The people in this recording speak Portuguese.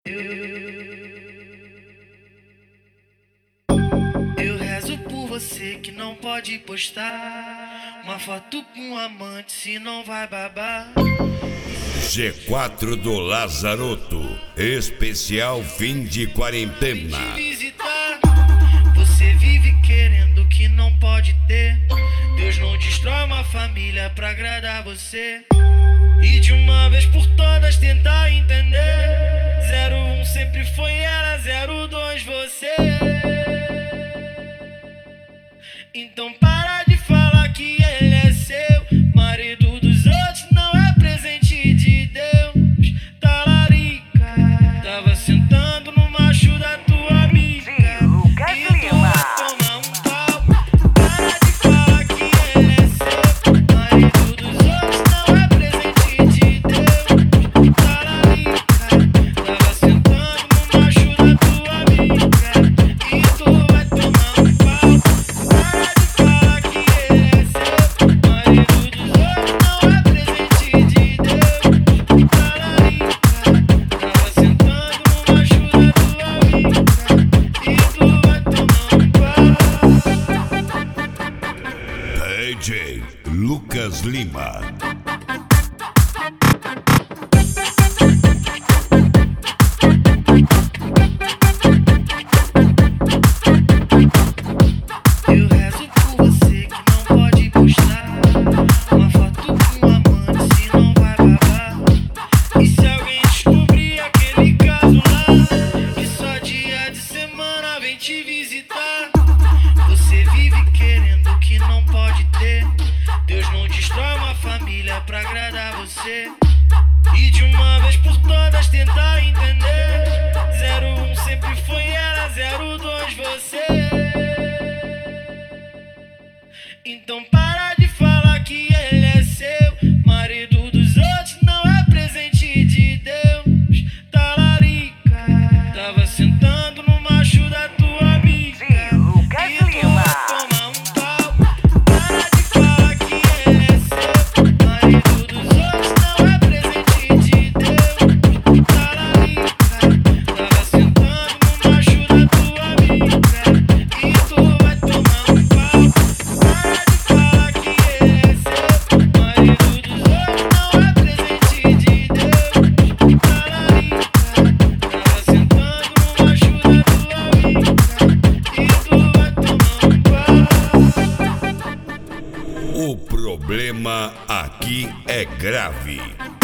Eu rezo por você que não pode postar uma foto com um amante, se não vai babar. G4 do Lazaroto, especial fim de quarentena. Você vive querendo o que não pode ter. Deus não destrói uma família pra agradar você. E de uma vez por todas tentar entender. 01 sempre foi ela, 02 você. Então para de falar que ele é seu. Marido dos outros não é presente de Deus. Talarica, tava sentando no macho da tua amiga. E tu vai tomar um pau. Para de falar que ele é seu. Marido dos outros não é presente de Deus. Talarica, tava sentando no macho da tua amiga. E tu vai tomar um pau. Para de falar que ele é seu. Marido dos outros não é presente de Deus. Talarica, tava sentando no macho da tua amiga. E tu vai tomar um pau. DJ Lucas Lima. Eu rezo por você que não pode postar uma foto com um amante, se não vai babar. E se alguém descobrir aquele caso lá, e só dia de semana vem te visitar. Você vive querendo o que não pode ter. Deus não destrói uma família pra agradar você. E de uma vez por todas tentar entender. 01 sempre foi ela, 02 você. Então para de falar que ele é seu. Marido dos outros não é presente de Deus. Talarica, tava sentando no macho da tua amiga. E tu vai tomar um pau. Para de falar que ele é seu. Marido dos outros não é presente de Deus. Talarica, tava sentando no macho da tua amiga. E tu vai tomar um pau. Para de falar que ele é seu. Marido dos outros não é presente de Deus. Talarica, tava sentando no macho da tua amiga. E tu vai tomar um pau. O problema aqui é grave.